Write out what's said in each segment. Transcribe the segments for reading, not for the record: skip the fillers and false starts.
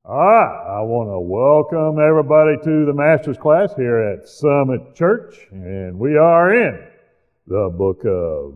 All right, I want to welcome everybody to the Master's class here at Summit Church, and we are in the book of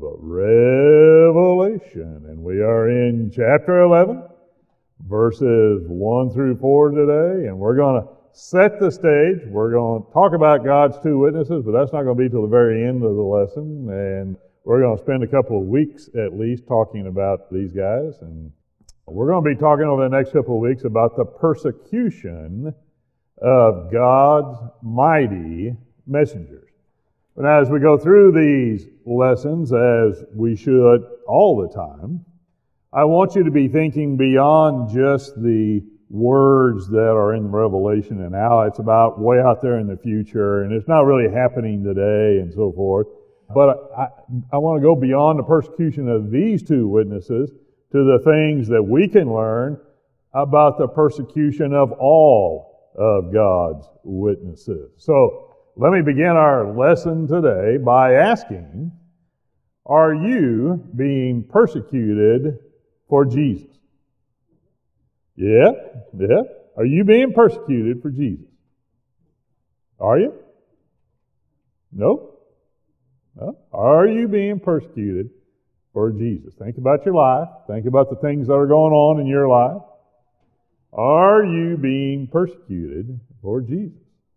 Revelation, and we are in chapter 11, verses 1 through 4 today, and we're going to set the stage. We're going to talk about God's two witnesses, but that's not going to be till the very end of the lesson, and we're going to spend a couple of weeks at least talking about these guys, and we're going to be talking over the next couple of weeks about the persecution of God's mighty messengers. But as we go through these lessons, as we should all the time, I want you to be thinking beyond just the words that are in Revelation and how it's about way out there in the future and it's not really happening today and so forth. But I want to go beyond the persecution of these two witnesses to the things that we can learn about the persecution of all of God's witnesses. So let me begin our lesson today by asking, are you being persecuted for Jesus? Yeah. Are you being persecuted for Jesus? Are you? No? Are you being persecuted for Jesus? Think about your life. Think about the things that are going on in your life. Are you being persecuted for Jesus?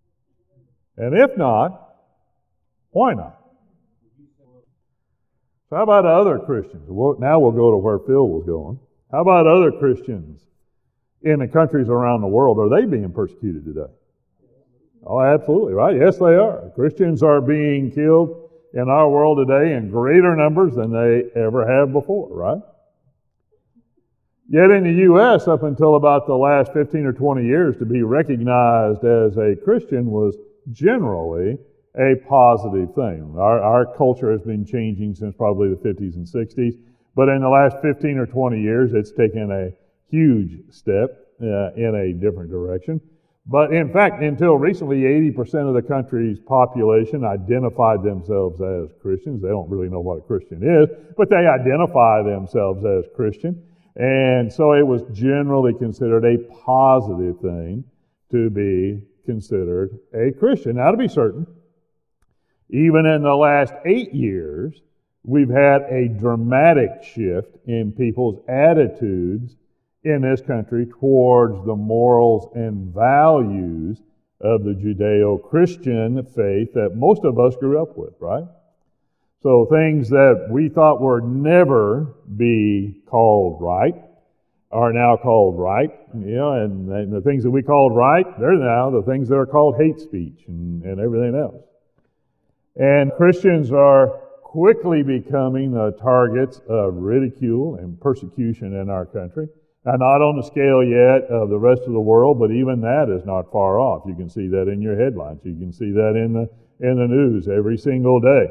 And if not, why not? So how about other Christians? Now we'll go to where Phil was going. How about other Christians in the countries around the world? Are they being persecuted today? Oh, absolutely, right? Yes, they are. Christians are being killed in our world today in greater numbers than they ever have before, right? Yet in the U.S., up until about the last 15 or 20 years, to be recognized as a Christian was generally a positive thing. Our culture has been changing since probably the 50s and 60s, but in the last 15 or 20 years, it's taken a huge step in a different direction. But in fact, until recently, 80% of the country's population identified themselves as Christians. They don't really know what a Christian is, but they identify themselves as Christian. And so it was generally considered a positive thing to be considered a Christian. Now, to be certain, even in the last 8 years, we've had a dramatic shift in people's attitudes in this country towards the morals and values of the Judeo-Christian faith that most of us grew up with, right? So things that we thought would never be called right are now called right, and the things that we called right, they're now the things that are called hate speech and everything else. And Christians are quickly becoming the targets of ridicule and persecution in our country. Now, not on the scale yet of the rest of the world, but even that is not far off. You can see that in your headlines. You can see that in the news every single day.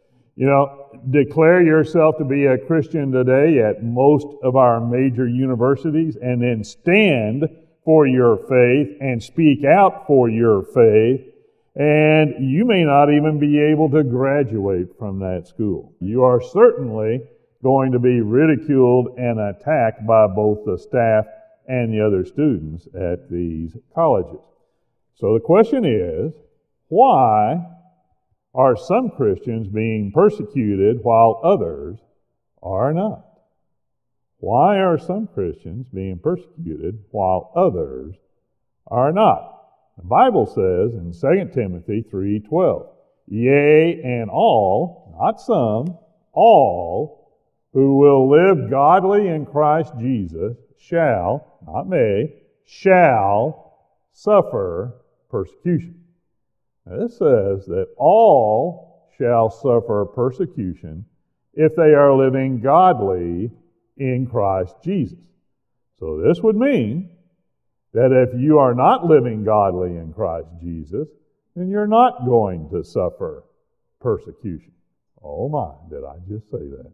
Declare yourself to be a Christian today at most of our major universities, and then stand for your faith and speak out for your faith, and you may not even be able to graduate from that school. You are certainly going to be ridiculed and attacked by both the staff and the other students at these colleges. So the question is, why are some Christians being persecuted while others are not? Why are some Christians being persecuted while others are not? The Bible says in 2 Timothy 3:12, yea, and all, not some, all, who will live godly in Christ Jesus shall, not may, shall suffer persecution. Now this says that all shall suffer persecution if they are living godly in Christ Jesus. So this would mean that if you are not living godly in Christ Jesus, then you're not going to suffer persecution. Oh my, did I just say that?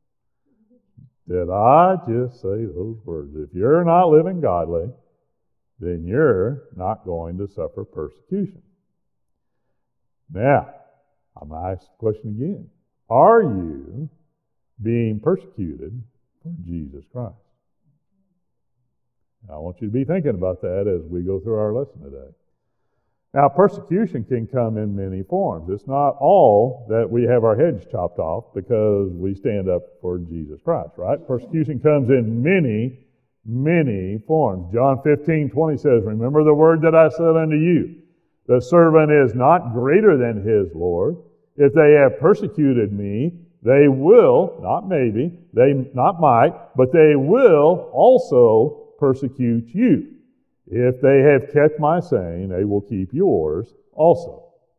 Did I just say those words? If you're not living godly, then you're not going to suffer persecution. Now, I'm going to ask the question again. Are you being persecuted for Jesus Christ? I want you to be thinking about that as we go through our lesson today. Now, persecution can come in many forms. It's not all that we have our heads chopped off because we stand up for Jesus Christ, right? Persecution comes in many, many forms. John 15:20 says, "Remember the word that I said unto you, the servant is not greater than his Lord. If they have persecuted me, they will," not maybe, not might, but they will also persecute you. If they have kept my saying, they will keep yours also.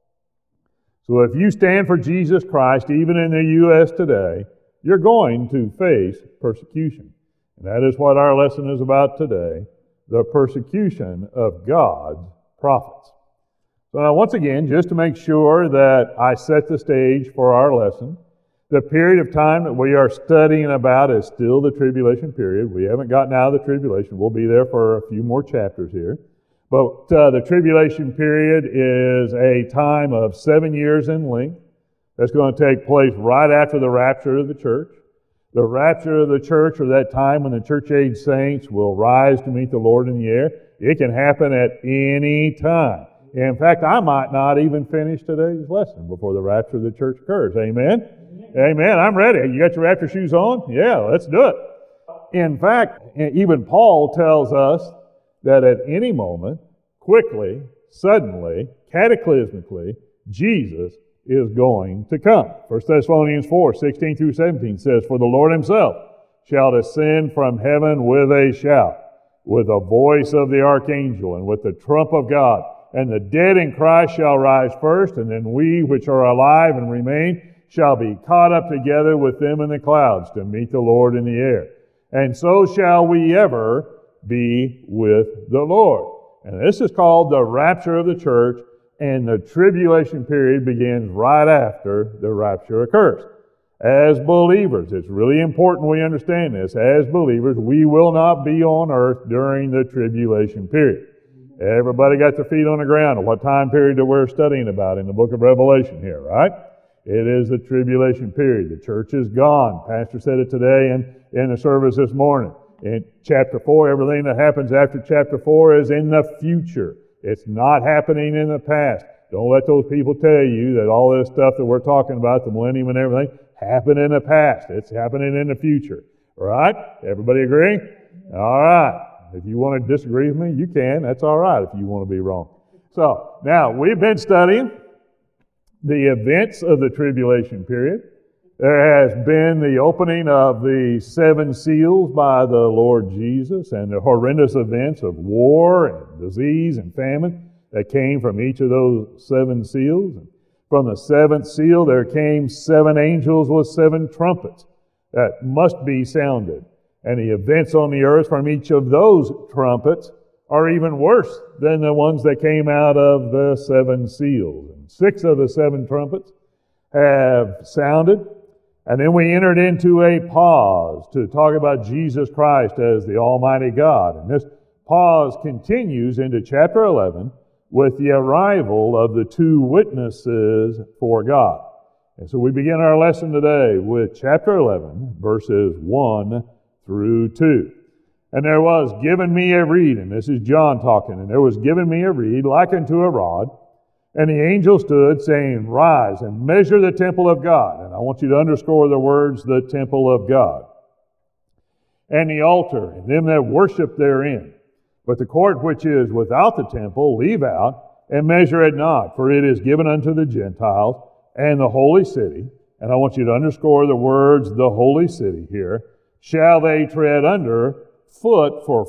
So if you stand for Jesus Christ, even in the U.S. today, you're going to face persecution. And that is what our lesson is about today, the persecution of God's prophets. So now once again, just to make sure that I set the stage for our lesson, the period of time that we are studying about is still the tribulation period. We haven't gotten out of the tribulation. We'll be there for a few more chapters here. But the tribulation period is a time of 7 years in length. That's going to take place right after the rapture of the church. The rapture of the church, or that time when the church-age saints will rise to meet the Lord in the air, it can happen at any time. In fact, I might not even finish today's lesson before the rapture of the church occurs. Amen? Amen. I'm ready. You got your rapture shoes on? Yeah, let's do it. In fact, even Paul tells us that at any moment, quickly, suddenly, cataclysmically, Jesus is going to come. 1 Thessalonians 4:16 through 17 says, "For the Lord himself shall descend from heaven with a shout, with the voice of the archangel, and with the trump of God. And the dead in Christ shall rise first, and then we which are alive and remain shall be caught up together with them in the clouds to meet the Lord in the air. And so shall we ever be with the Lord." And this is called the rapture of the church, and the tribulation period begins right after the rapture occurs. As believers, it's really important we understand this. As believers, we will not be on earth during the tribulation period. Everybody got their feet on the ground. What time period that we're studying about in the book of Revelation here, right? It is the tribulation period. The church is gone. Pastor said it today in the service this morning. In chapter 4, everything that happens after chapter 4 is in the future. It's not happening in the past. Don't let those people tell you that all this stuff that we're talking about, the millennium and everything, happened in the past. It's happening in the future. All right? Everybody agree? All right. If you want to disagree with me, you can. That's all right if you want to be wrong. So, now, we've been studying the events of the tribulation period. There has been the opening of the 7 seals by the Lord Jesus and the horrendous events of war and disease and famine that came from each of those 7 seals. And from the 7th seal, there came 7 angels with 7 trumpets that must be sounded. And the events on the earth from each of those trumpets are even worse than the ones that came out of the 7 seals. And 6 of the 7 trumpets have sounded. And then we entered into a pause to talk about Jesus Christ as the Almighty God. And this pause continues into chapter 11 with the arrival of the 2 witnesses for God. And so we begin our lesson today with chapter 11, verses 1 through 2. "And there was given me a reed," and this is John talking, "and there was given me a reed like unto a rod, and the angel stood, saying, Rise and measure the temple of God." And I want you to underscore the words, the temple of God. "And the altar, and them that worship therein. But the court which is without the temple leave out, and measure it not, for it is given unto the Gentiles, and the holy city." And I want you to underscore the words, the holy city here. "Shall they tread under foot for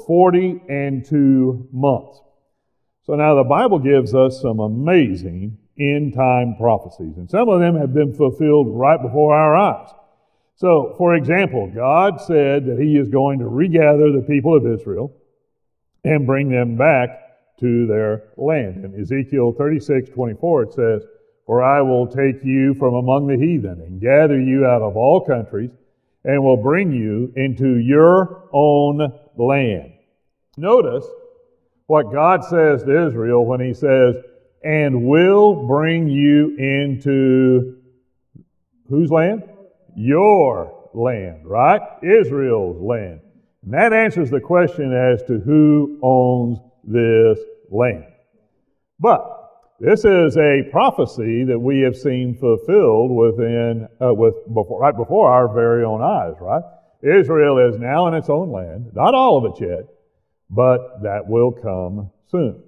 42 months. So now the Bible gives us some amazing end-time prophecies, and some of them have been fulfilled right before our eyes. So, for example, God said that He is going to regather the people of Israel and bring them back to their land. In Ezekiel 36:24 it says, "For I will take you from among the heathen and gather you out of all countries and will bring you into your own land." Notice what God says to Israel when He says, "and will bring you into" whose land? Your land, right? Israel's land. And that answers the question as to who owns this land. But this is a prophecy that we have seen fulfilled right before our very own eyes, right? Israel is now in its own land, not all of it yet, but that will come soon.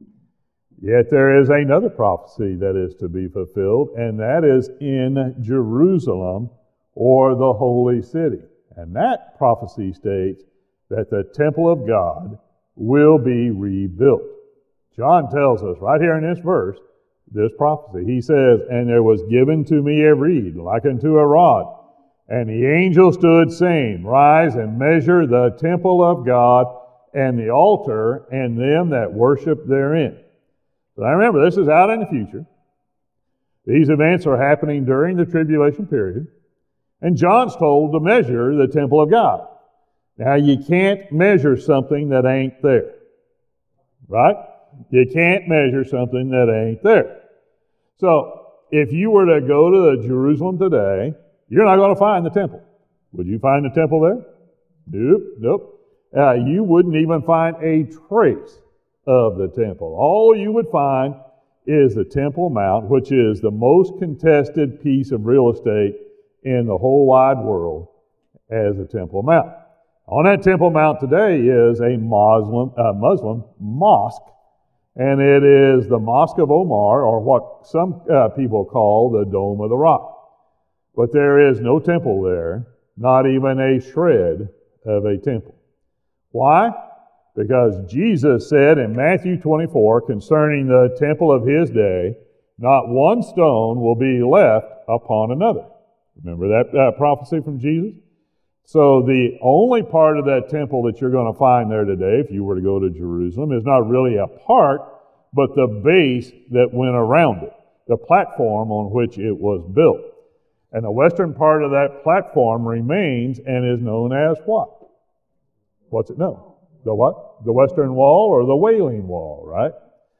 Yet there is another prophecy that is to be fulfilled, and that is in Jerusalem, or the holy city. And that prophecy states that the temple of God will be rebuilt. John tells us right here in this verse, this prophecy. He says, "And there was given to me a reed, like unto a rod. And the angel stood, saying, Rise and measure the temple of God, and the altar, and them that worship therein." But I remember, this is out in the future. These events are happening during the tribulation period. And John's told to measure the temple of God. Now, you can't measure something that ain't there. Right? You can't measure something that ain't there. So, if you were to go to Jerusalem today, you're not going to find the temple. Would you find the temple there? Nope. You wouldn't even find a trace of the temple. All you would find is the Temple Mount, which is the most contested piece of real estate in the whole wide world as a Temple Mount. On that Temple Mount today is a Muslim mosque, and it is the Mosque of Omar, or what some people call the Dome of the Rock. But there is no temple there, not even a shred of a temple. Why? Because Jesus said in Matthew 24 concerning the temple of his day, not one stone will be left upon another. Remember that prophecy from Jesus? So the only part of that temple that you're going to find there today, if you were to go to Jerusalem, is not really a part, but the base that went around it, the platform on which it was built. And the western part of that platform remains and is known as what? What's it known? The what? The Western Wall, or the Wailing Wall, right?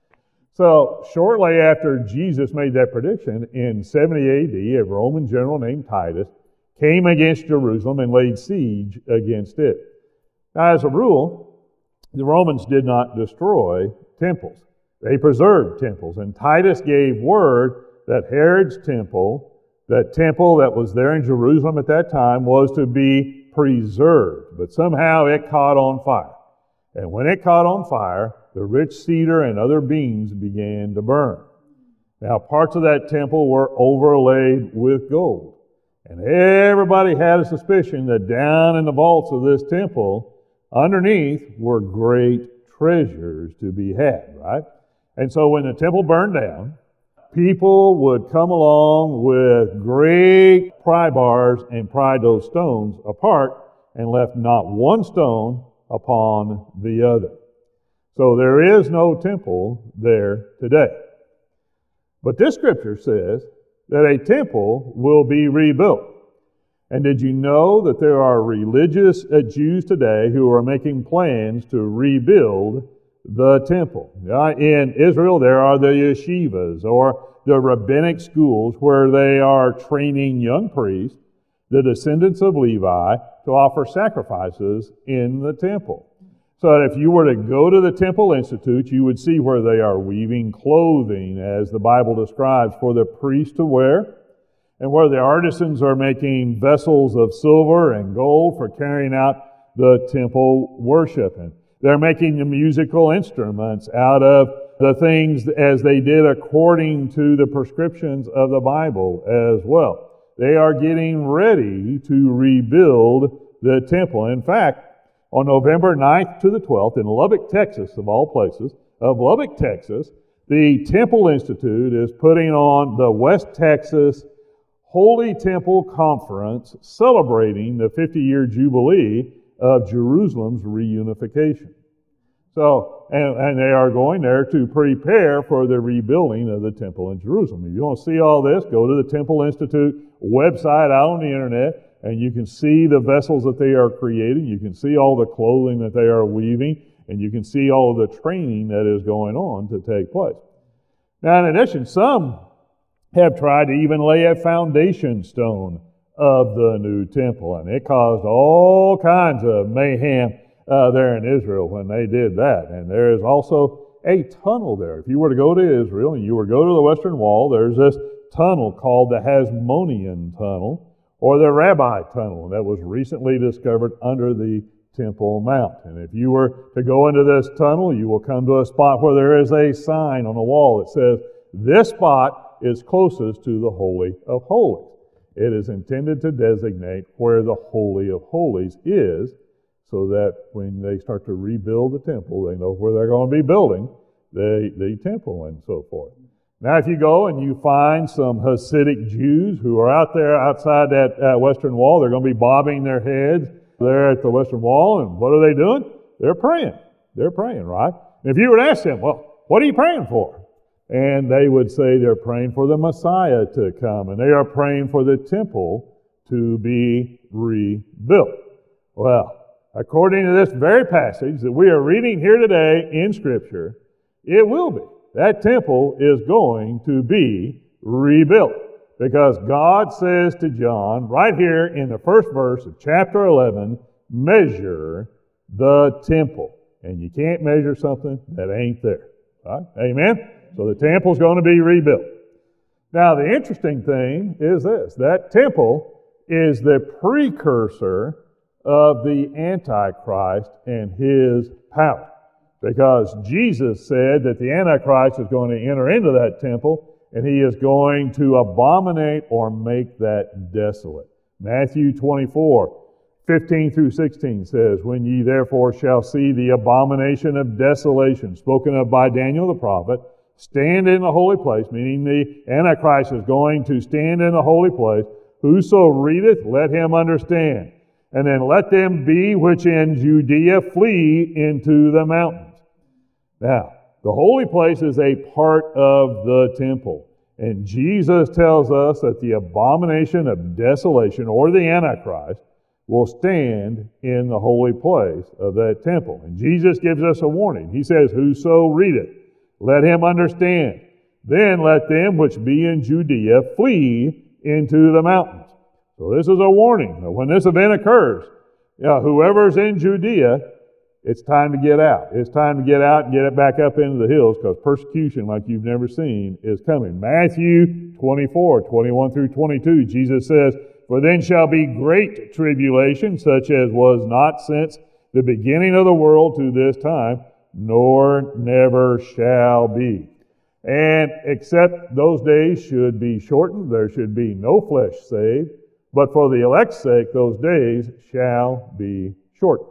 So shortly after Jesus made that prediction, in 70 A.D., a Roman general named Titus came against Jerusalem and laid siege against it. Now, as a rule, the Romans did not destroy temples. They preserved temples. And Titus gave word that Herod's temple, that temple that was there in Jerusalem at that time, was to be preserved. But somehow it caught on fire. And when it caught on fire, the rich cedar and other beams began to burn. Now, parts of that temple were overlaid with gold. And everybody had a suspicion that down in the vaults of this temple, underneath were great treasures to be had, right? And so when the temple burned down, people would come along with great pry bars and pry those stones apart and left not one stone upon the other. So there is no temple there today. But this scripture says that a temple will be rebuilt. And did you know that there are religious Jews today who are making plans to rebuild the temple? In Israel, there are the yeshivas, or the rabbinic schools, where they are training young priests, the descendants of Levi, to offer sacrifices in the temple. So that if you were to go to the Temple Institute, you would see where they are weaving clothing, as the Bible describes, for the priest to wear, and where the artisans are making vessels of silver and gold for carrying out the temple worship. And they're making the musical instruments out of the things as they did according to the prescriptions of the Bible as well. They are getting ready to rebuild the temple. In fact, on November 9th to the 12th in Lubbock, Texas, of all places, the Temple Institute is putting on the West Texas Holy Temple Conference, celebrating the 50-year Jubilee of Jerusalem's reunification. So, and they are going there to prepare for the rebuilding of the temple in Jerusalem. If you want to see all this, go to the Temple Institute website out on the internet, and you can see the vessels that they are creating. You can see all the clothing that they are weaving, and you can see all of the training that is going on to take place. Now, in addition, some have tried to even lay a foundation stone of the new temple. And it caused all kinds of mayhem there in Israel when they did that. And there is also a tunnel there. If you were to go to Israel and you were to go to the Western Wall, there's this tunnel called the Hasmonean Tunnel, or the Rabbi Tunnel, that was recently discovered under the Temple Mount. And if you were to go into this tunnel, you will come to a spot where there is a sign on the wall that says, this spot is closest to the Holy of Holies. It is intended to designate where the Holy of Holies is, so that when they start to rebuild the temple, they know where they're going to be building the temple and so forth. Now, if you go and you find some Hasidic Jews who are out there outside that Western Wall, they're going to be bobbing their heads there at the Western Wall, and what are they doing? They're praying. They're praying, right? And if you were to ask them, well, what are you praying for? And they would say they're praying for the Messiah to come, and they are praying for the temple to be rebuilt. Well, according to this very passage that we are reading here today in Scripture, it will be. That temple is going to be rebuilt, because God says to John right here in the first verse of chapter 11, measure the temple. And you can't measure something that ain't there. Right? Amen? So the temple's going to be rebuilt. Now, the interesting thing is this. That temple is the precursor of the Antichrist and his power. Because Jesus said that the Antichrist is going to enter into that temple, and he is going to abominate or make that desolate. Matthew 24:15-16 says, when ye therefore shall see the abomination of desolation spoken of by Daniel the prophet, stand in the holy place, meaning the Antichrist is going to stand in the holy place. Whoso readeth, let him understand. And then let them be which in Judea flee into the mountains. Now, the holy place is a part of the temple. And Jesus tells us that the abomination of desolation, or the Antichrist, will stand in the holy place of that temple. And Jesus gives us a warning. He says, whoso readeth, let him understand. Then let them which be in Judea flee into the mountains. So this is a warning that when this event occurs, whoever's in Judea, it's time to get out. It's time to get out and get it back up into the hills, because persecution like you've never seen is coming. Matthew 24:21-22, Jesus says, for then shall be great tribulation, such as was not since the beginning of the world to this time, nor never shall be. And except those days should be shortened, there should be no flesh saved, but for the elect's sake, those days shall be shortened.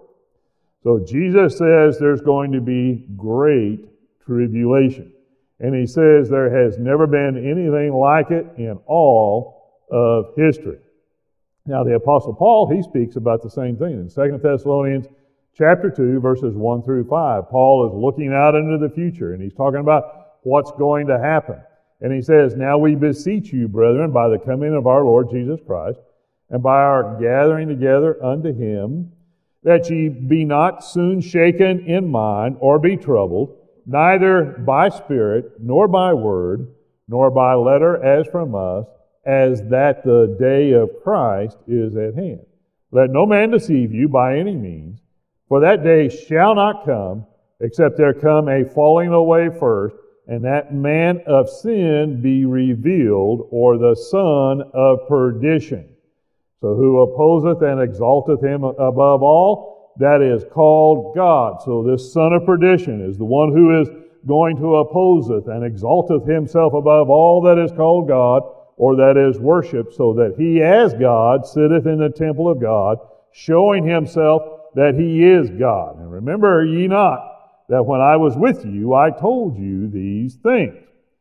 So Jesus says there's going to be great tribulation. And he says there has never been anything like it in all of history. Now, the Apostle Paul, he speaks about the same thing in 2 Thessalonians chapter 2, verses 1-5. Paul is looking out into the future, and he's talking about what's going to happen. And he says, now we beseech you, brethren, by the coming of our Lord Jesus Christ, and by our gathering together unto him, that ye be not soon shaken in mind, or be troubled, neither by spirit, nor by word, nor by letter as from us, as that the day of Christ is at hand. Let no man deceive you by any means, for that day shall not come, except there come a falling away first, and that man of sin be revealed, or the son of perdition. So who opposeth and exalteth him above all, that is called God. So this son of perdition is the one who is going to opposeth and exalteth himself above all that is called God, or that is worshipped, so that he as God sitteth in the temple of God, showing himself that he is God. And remember ye not that when I was with you, I told you these things.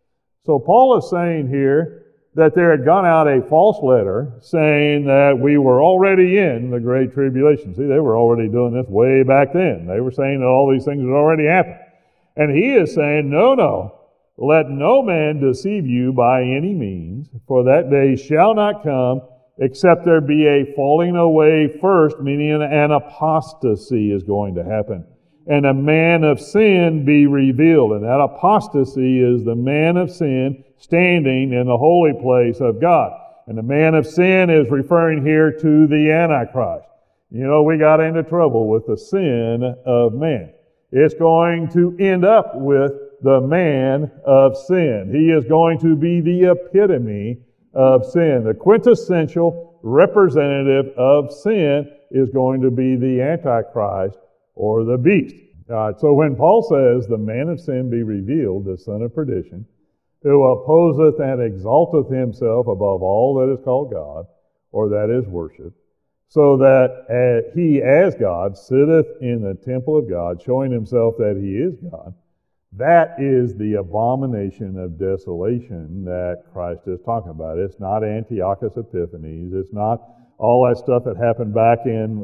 So Paul is saying here that there had gone out a false letter saying that we were already in the Great Tribulation. See, they were already doing this way back then. They were saying that all these things had already happened. And he is saying, no, let no man deceive you by any means, for that day shall not come, except there be a falling away first, meaning an apostasy is going to happen, and a man of sin be revealed. And that apostasy is the man of sin standing in the holy place of God. And the man of sin is referring here to the Antichrist. You know, we got into trouble with the sin of man. It's going to end up with the man of sin. He is going to be the epitome of sin. The quintessential representative of sin is going to be the Antichrist or the beast. So when Paul says, the man of sin be revealed, the son of perdition, who opposeth and exalteth himself above all that is called God, or that is worship, so that he as God sitteth in the temple of God, showing himself that he is God, that is the abomination of desolation that Christ is talking about. It's not Antiochus Epiphanes. It's not all that stuff that happened back in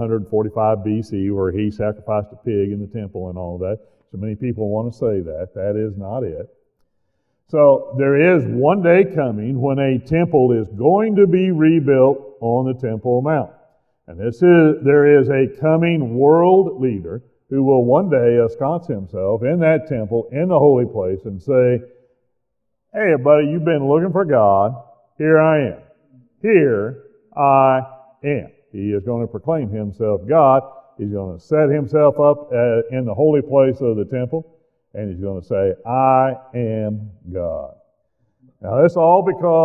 145 BC where he sacrificed a pig in the temple and all that. So many people want to say that. That is not it. So there is one day coming when a temple is going to be rebuilt on the Temple Mount. And there is a coming world leader who will one day ensconce himself in that temple, in the holy place, and say, hey, everybody, you've been looking for God. Here I am. Here I am. He is going to proclaim himself God. He's going to set himself up in the holy place of the temple, and he's going to say, I am God. Now, this all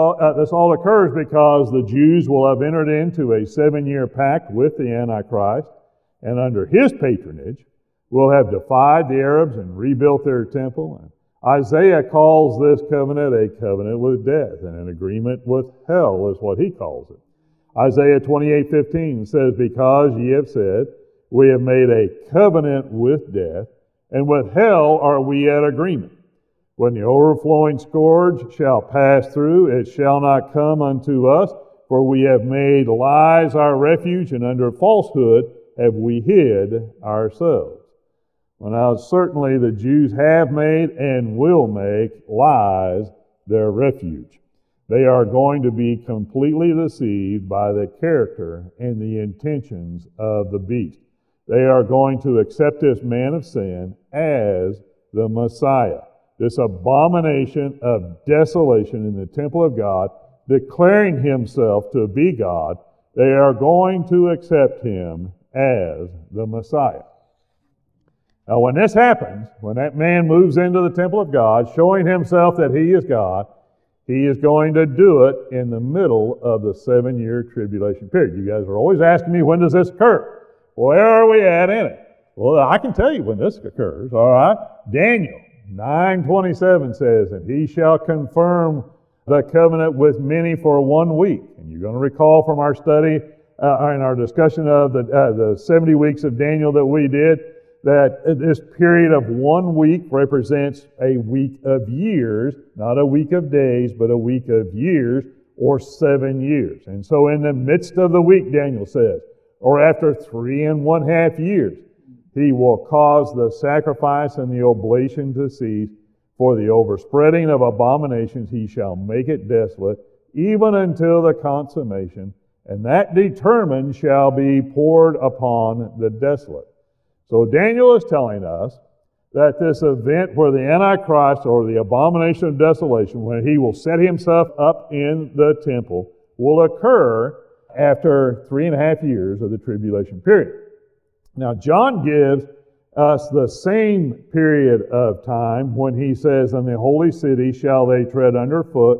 occurs because the Jews will have entered into a 7-year pact with the Antichrist, and under his patronage, will have defied the Arabs and rebuilt their temple. And Isaiah calls this covenant a covenant with death, and an agreement with hell is what he calls it. Isaiah 28:15 says, because ye have said, we have made a covenant with death, and with hell are we at agreement. When the overflowing scourge shall pass through, it shall not come unto us, for we have made lies our refuge, and under falsehood have we hid ourselves. Well, now, certainly the Jews have made and will make lies their refuge. They are going to be completely deceived by the character and the intentions of the beast. They are going to accept this man of sin as the Messiah, this abomination of desolation in the temple of God, declaring himself to be God. They are going to accept him as the Messiah. Now, when this happens, when that man moves into the temple of God, showing himself that he is God, he is going to do it in the middle of the 7-year tribulation period. You guys are always asking me, when does this occur? Where are we at in it? Well, I can tell you when this occurs, all right? Daniel 9:27 says, and he shall confirm the covenant with many for 1 week. And you're going to recall from our study in our discussion of the 70 weeks of Daniel that we did, that this period of 1 week represents a week of years, not a week of days, but a week of years, or 7 years. And so in the midst of the week, Daniel says, or after 3.5 years, he will cause the sacrifice and the oblation to cease. For the overspreading of abominations he shall make it desolate, even until the consummation, and that determined shall be poured upon the desolate. So Daniel is telling us that this event where the Antichrist, or the abomination of desolation, when he will set himself up in the temple, will occur after 3.5 years of the tribulation period. Now, John gives us the same period of time when he says, in the holy city shall they tread underfoot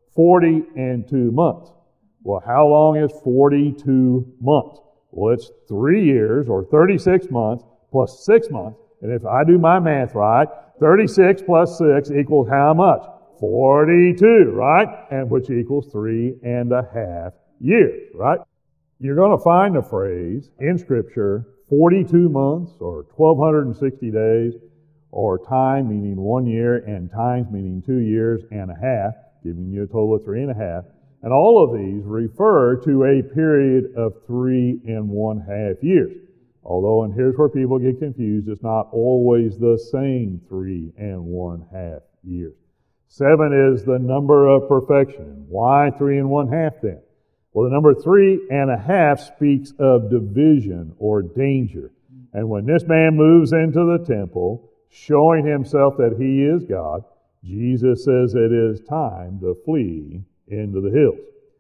42 months. Well, how long is 42 months? Well, it's 3 years, or 36 months, plus 6 months. And if I do my math right, 36 plus 6 equals how much? 42, right? And which equals 3.5 years, right? You're going to find the phrase in Scripture, 42 months, or 1,260 days, or time meaning 1 year, and times meaning 2 years and a half, giving you a total of 3.5. And all of these refer to a period of 3.5 years. Although, and here's where people get confused, it's not always the same 3.5 years. 7 is the number of perfection. Why 3.5 then? Well, the number 3.5 speaks of division or danger. And when this man moves into the temple, showing himself that he is God, Jesus says it is time to flee into the hills.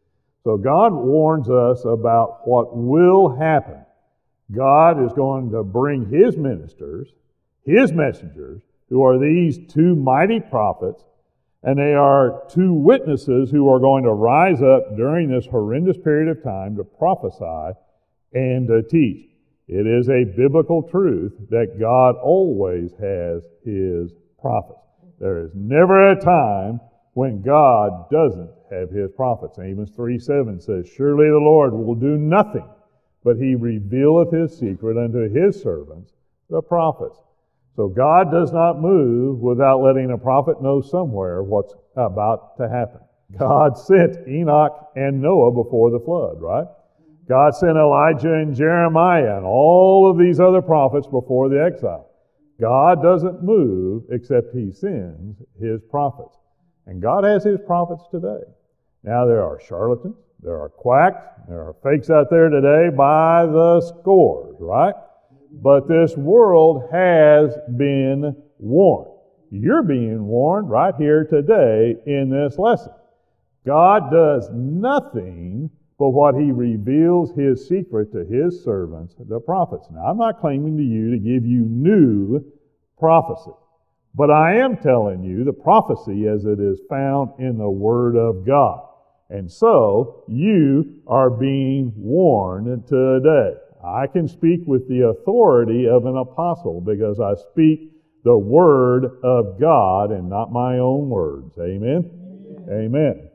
So God warns us about what will happen. God is going to bring His ministers, His messengers, who are these two mighty prophets, and they are two witnesses who are going to rise up during this horrendous period of time to prophesy and to teach. It is a biblical truth that God always has His prophets. There is never a time when God doesn't have His prophets. Amos 3:7 says, "Surely the Lord will do nothing, but He revealeth His secret unto His servants, the prophets." So God does not move without letting a prophet know somewhere what's about to happen. God sent Enoch and Noah before the flood, right? God sent Elijah and Jeremiah and all of these other prophets before the exile. God doesn't move except He sends His prophets. And God has His prophets today. Now there are charlatans, there are quacks, there are fakes out there today by the scores, right? But this world has been warned. You're being warned right here today in this lesson. God does nothing but what He reveals His secret to His servants, the prophets. Now, I'm not claiming to you to give you new prophecy, but I am telling you the prophecy as it is found in the Word of God. And so, you are being warned today. I can speak with the authority of an apostle because I speak the Word of God and not my own words. Amen? Amen.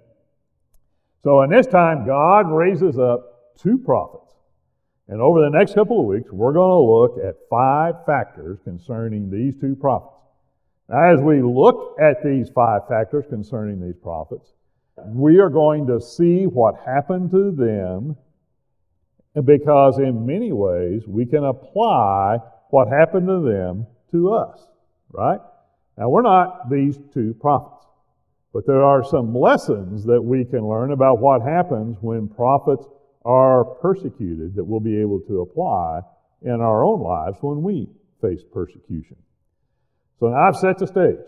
So in this time, God raises up two prophets. And over the next couple of weeks, we're going to look at 5 factors concerning these two prophets. Now, as we look at these 5 factors concerning these prophets, we are going to see what happened to them, because in many ways we can apply what happened to them to us, right? Now, we're not these two prophets, but there are some lessons that we can learn about what happens when prophets are persecuted that we'll be able to apply in our own lives when we face persecution. So now I've set the stage.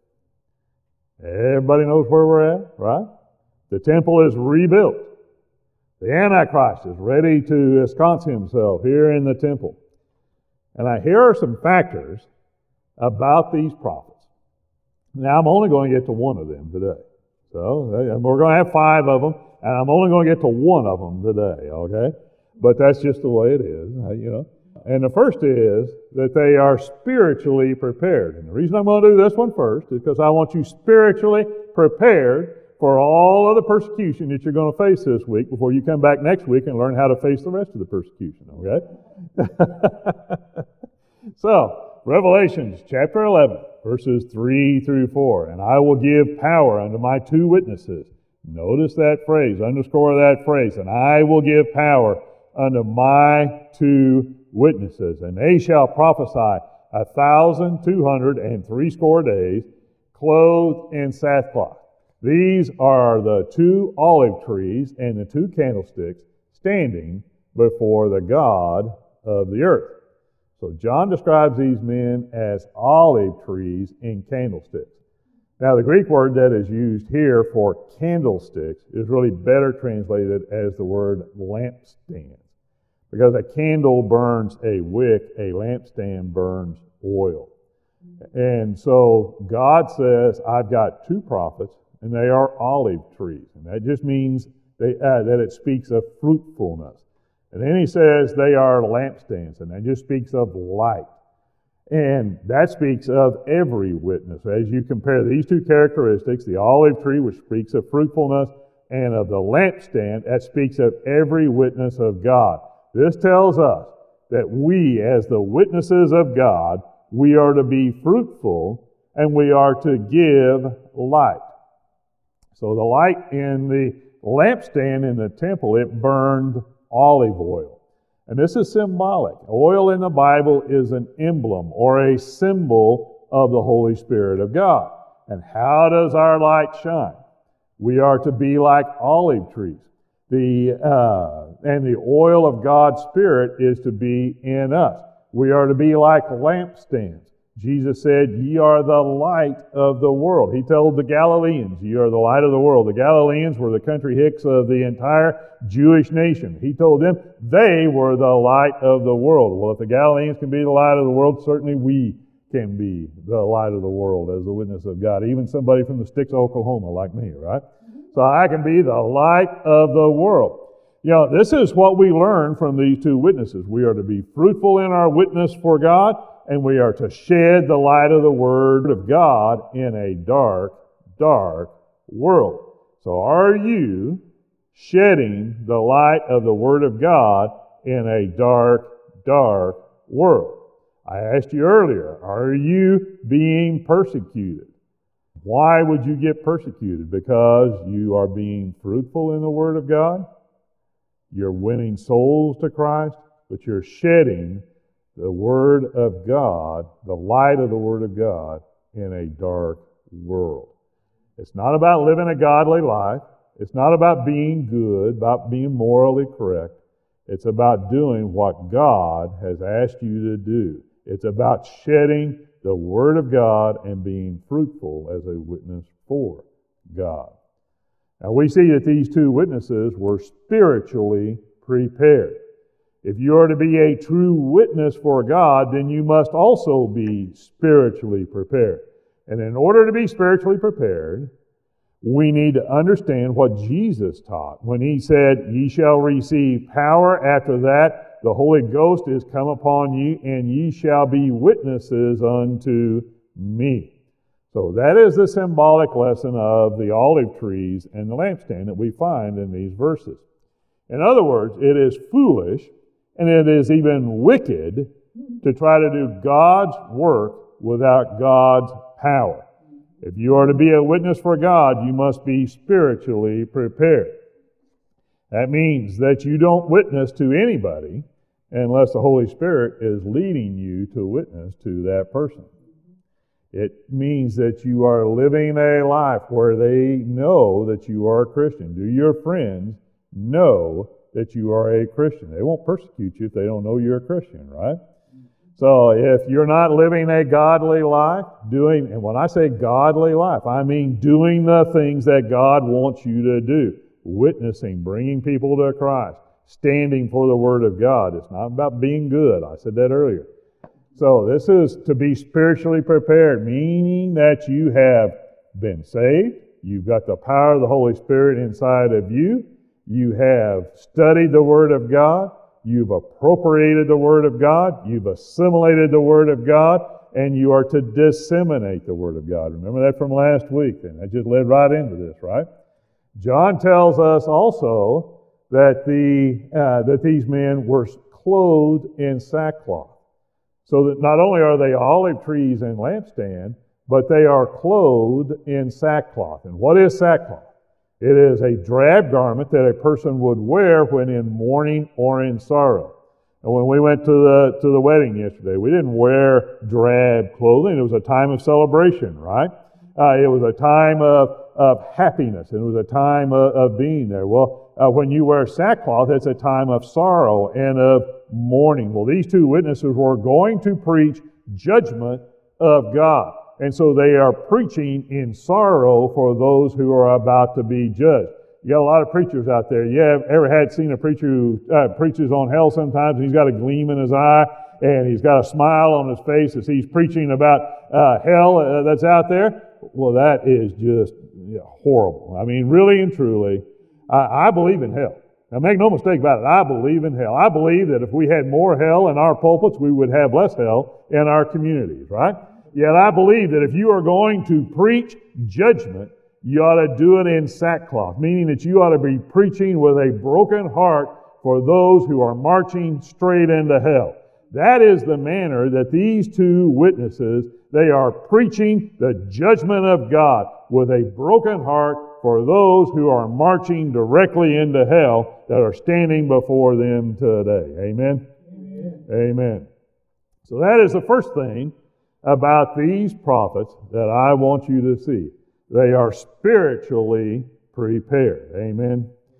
Everybody knows where we're at, right? The temple is rebuilt. The Antichrist is ready to ensconce himself here in the temple. And here are some factors about these prophets. Now, I'm only going to get to one of them today. So, we're going to have 5 of them, and I'm only going to get to one of them today, okay? But that's just the way it is, you know. And the first is that they are spiritually prepared. And the reason I'm going to do this one first is because I want you spiritually prepared for all of the persecution that you're going to face this week before you come back next week and learn how to face the rest of the persecution, okay? So, Revelations chapter 11, verses 3 through 4. "And I will give power unto my 2 witnesses." Notice that phrase, underscore that phrase. "And I will give power unto my 2 witnesses, and they shall prophesy 1,260 days, clothed in sackcloth." These are the 2 olive trees and the 2 candlesticks standing before the God of the earth. So John describes these men as olive trees and candlesticks. Now, the Greek word that is used here for candlesticks is really better translated as the word lampstand. Because a candle burns a wick, a lampstand burns oil. And so God says, I've got 2 prophets, and they are olive trees. And that just means that it speaks of fruitfulness. And then he says they are lampstands, and that just speaks of light. And that speaks of every witness. As you compare these 2 characteristics, the olive tree, which speaks of fruitfulness, and of the lampstand, that speaks of every witness of God. This tells us that we, as the witnesses of God, we are to be fruitful, and we are to give light. So the light in the lampstand in the temple, it burned olive oil. And this is symbolic. Oil in the Bible is an emblem or a symbol of the Holy Spirit of God. And how does our light shine? We are to be like olive trees. And the oil of God's Spirit is to be in us. We are to be like lampstands. Jesus said, "Ye are the light of the world." He told the Galileans, "Ye are the light of the world." The Galileans were the country hicks of the entire Jewish nation. He told them they were the light of the world. Well, if the Galileans can be the light of the world, certainly we can be the light of the world as the witness of God. Even somebody from the sticks of Oklahoma like me, right? So I can be the light of the world. You know, this is what we learn from these two witnesses. We are to be fruitful in our witness for God, and we are to shed the light of the Word of God in a dark, dark world. So are you shedding the light of the Word of God in a dark, dark world? I asked you earlier, are you being persecuted? Why would you get persecuted? Because you are being fruitful in the Word of God? You're winning souls to Christ, but you're shedding the Word of God, the light of the Word of God, in a dark world. It's not about living a godly life. It's not about being good, about being morally correct. It's about doing what God has asked you to do. It's about shedding the Word of God and being fruitful as a witness for God. Now we see that these two witnesses were spiritually prepared. If you are to be a true witness for God, then you must also be spiritually prepared. And in order to be spiritually prepared, we need to understand what Jesus taught when He said, "Ye shall receive power. After that, the Holy Ghost is come upon you, and ye shall be witnesses unto me." So that is the symbolic lesson of the olive trees and the lampstand that we find in these verses. In other words, it is foolish and it is even wicked to try to do God's work without God's power. If you are to be a witness for God, you must be spiritually prepared. That means that you don't witness to anybody unless the Holy Spirit is leading you to witness to that person. It means that you are living a life where they know that you are a Christian. Do your friends know that you are a Christian? They won't persecute you if they don't know you're a Christian, right? So if you're not living a godly life, and when I say godly life, I mean doing the things that God wants you to do. Witnessing, bringing people to Christ, standing for the Word of God. It's not about being good. I said that earlier. So this is to be spiritually prepared, meaning that you have been saved, you've got the power of the Holy Spirit inside of you, you have studied the Word of God, you've appropriated the Word of God, you've assimilated the Word of God, and you are to disseminate the Word of God. Remember that from last week, and that just led right into this, right? John tells us also that these men were clothed in sackcloth. So that not only are they olive trees and lampstand, but they are clothed in sackcloth. And what is sackcloth? It is a drab garment that a person would wear when in mourning or in sorrow. And when we went to the wedding yesterday, we didn't wear drab clothing. It was a time of celebration, right? It was a time of happiness, and it was a time of being there. Well, when you wear sackcloth, it's a time of sorrow and of mourning. Well, these two witnesses were going to preach judgment of God. And so they are preaching in sorrow for those who are about to be judged. You got a lot of preachers out there. You ever seen a preacher who preaches on hell sometimes, and he's got a gleam in his eye, and he's got a smile on his face as he's preaching about hell that's out there? Well, that is just horrible. I mean, really and truly, I believe in hell. Now, make no mistake about it, I believe in hell. I believe that if we had more hell in our pulpits, we would have less hell in our communities, right? Yet I believe that if you are going to preach judgment, you ought to do it in sackcloth, meaning that you ought to be preaching with a broken heart for those who are marching straight into hell. That is the manner that these two witnesses, they are preaching the judgment of God with a broken heart for those who are marching directly into hell that are standing before them today. Amen? Amen. Amen. So that is the first thing about these prophets that I want you to see. They are spiritually prepared. Amen.